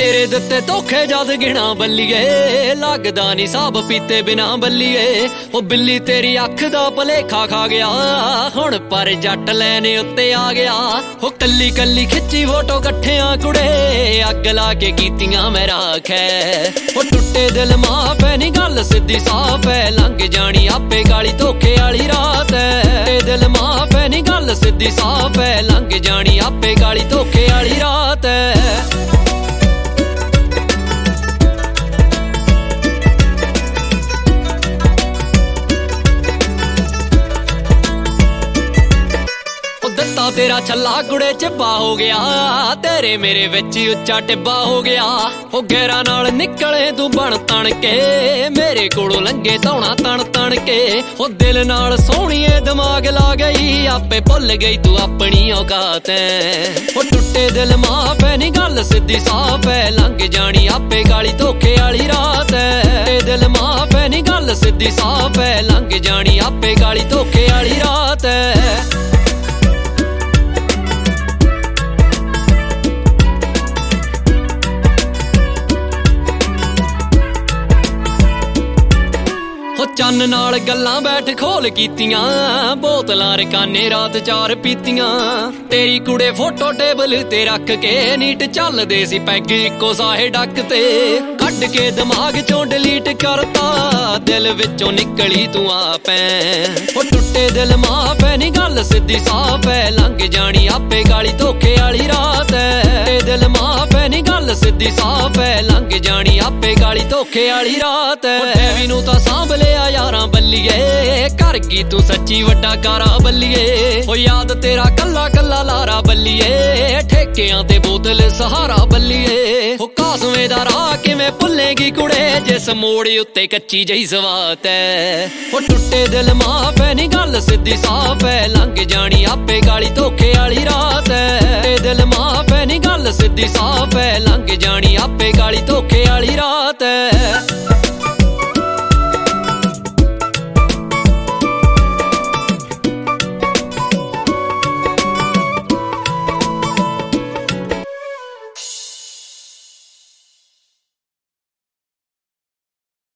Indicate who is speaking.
Speaker 1: तेरे दिते धोखे जद गिना बल्लीए लगदा नी साब पीते बिना बल्लीए ओ बिल्ली तेरी अख दा भलेखा खा गया हुण पर जट लैने उत्ते आ गया ओ कल्ली कल्ली खिच्ची फोटो कट्ठियां कुड़े अग ला के कीतियां मैं राख है ओ टुट्टे दिल माफ है नी गल सीधी साफ है लंघ जानी आपे गाली धोखे वाली रात है दिल माफ है नी गल सीधी साफ है लंघ जानी आपे गाली धोखे वाली रात है तेरा छला गुड़े चिब्बा हो गया तेरे मेरे विच उच्चा टिब्बा हो गया ओ गैरा नाल निकले तू बन तन के मेरे कोलों लंघे धौना तन तन के ओ दिल नाल सोहणीए दिमाग ला गई आपे भुल गई तू अपनी औकात ओ टुट्टे दिल माफ है नी गल सीधी साफ है लंघ जानी आपे गाली धोखे वाली रात है दिल माफ है नी गल सीधी साफ है लंघ जानी आपे गाली धोखे वाली रात है चन नाल गल्लां बैठ खोल कीतियां बोतलां रकाने रात चार पीतियां तेरी कुड़े फोटो टेबल ते रख के नीट चलदे सी पैग इक्को साहे डक ते कढ के दिमाग चों डिलीट करता दिल विचों निकली तू आपै ओ टुट्टे दिल माफ है नी गल सीधी साफ है लंघ जानी आपे गाली धोखे वाली रात है दिल माफ है नी गल सीधी साफ है लंघ जानी आपे गाली धोखे वाली रात है डेवी नूं तां सांभ लिया यारां बल्लीए कर गई तू सच्ची वड्डा कारा बल्लीए ओ याद तेरा कल्ला कल्ला लारा बल्लीए ठेकियां ते बोतल सहारा बल्लीए ओ कासवे दा राह किवें भुल्लेगी कुड़े जिस मोड़ उत्ते कच्ची जही सवात है ओ टुट्टे दिल माफ है नी गल सीधी साफ है लंघ जानी आपे गाली धोखे वाली रात है दिल माफ है नी गल सीधी साफ है लंघ जानी आपे गाली धोखे वाली रात है।